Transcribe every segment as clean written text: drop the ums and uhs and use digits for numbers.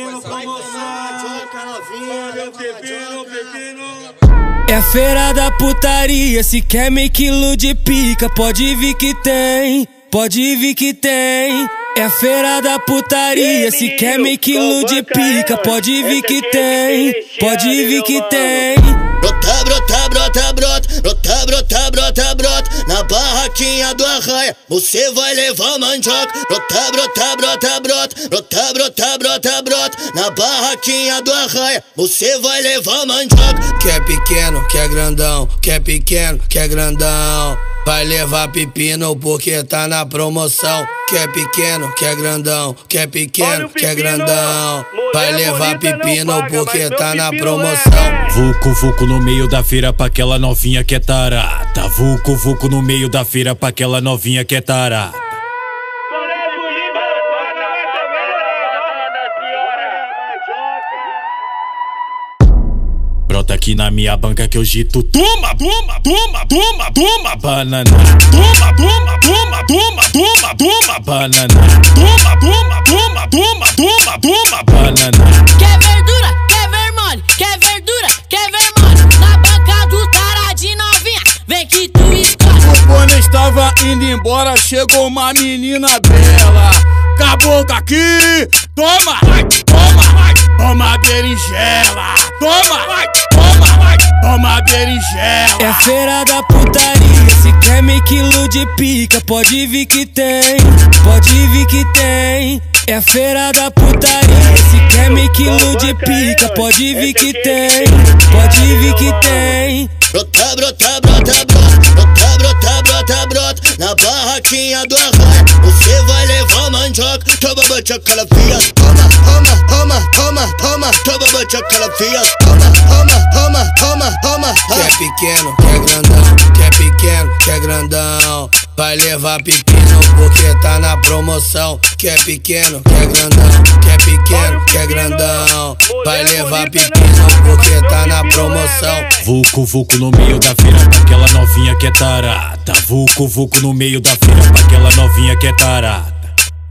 na promoção. Olha o pepino. É feira da putaria, se quer meio quilo de pica, pode vir que tem, pode vir que tem. É feira da putaria, se quer meio quilo de pica, pode vir que tem, pode vir que tem. Brota, brota, brota, brota, brota, brota, brota, brota, na barraquinha do arraia, você vai levar mandioca. Brota, brota, brota, brota, brota, brota, brota, brota, na barraquinha do arraia, você vai levar mandioca. Quer pequeno, quer grandão, quer pequeno, quer grandão, vai levar pepino porque tá na promoção. Quer pequeno, quer grandão, quer pequeno, quer grandão, vai levar pepino porque tá na promoção. Vucu, vucu no meio da feira pra aquela novinha que é tarada. Vucu, vucu no meio da feira pra aquela novinha que é tarada. Brota aqui na minha banca que eu gito. Toma, toma, toma, toma, toma, banana. Toma, toma, toma, toma, toma, toma, banana. Toma, toma, toma, toma, toma, toma, banana. Quer verdura, quer vermelho, quer verdura, quer vermelho. Na banca do cara de novinha, vem que tu escolhe. O Bonner estava indo embora, chegou uma menina bela. Caboclo aqui, toma, toma, toma berinjela. Toma, toma, toma berinjela. É feira da putaria, se quer meio quilo de pica, pode vir que tem, pode vir que tem. É feira da putaria, se quer meio quilo de pica, pode vir que tem, pode vir que tem. Brota, brota, brota, brota, brota, brota, brota, brota, na barraquinha do arraia, você vai levar mandioca. Toma mandioca na fia, toma, toma, toma, toma, toma, toma mandioca na fia, toma, toma, toma, toma, toma. Quer pequeno, quer grandão, quer pequeno, quer grandão, vai levar pepino porque tá na promoção. Quer pequeno, quer grandão, quer pequeno, quer grandão, vai levar pepino porque tá na promoção. Vucu, vucu no meio da feira pra aquela novinha que é tarada. Vucu, vucu no meio da feira pra aquela novinha que é tarada.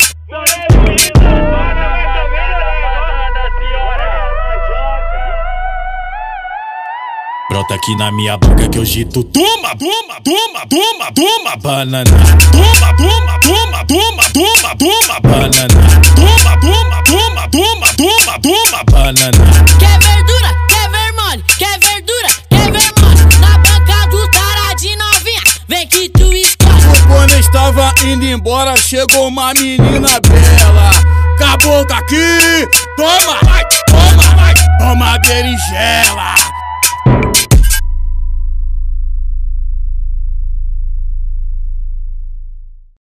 Brota aqui na minha boca que eu gito. Toma, toma, toma, toma, toma, banana. Toma, toma, toma, toma, toma, toma, banana. Toma, toma, toma, toma, toma, toma, banana. Quer verdura, quer vermelho, quer verdura, quer vermelho. Na banca do cara de novinha, vem que tu escolhe. O Bonner estava indo embora, chegou uma menina bela. Caboclo aqui, toma, toma, toma berinjela.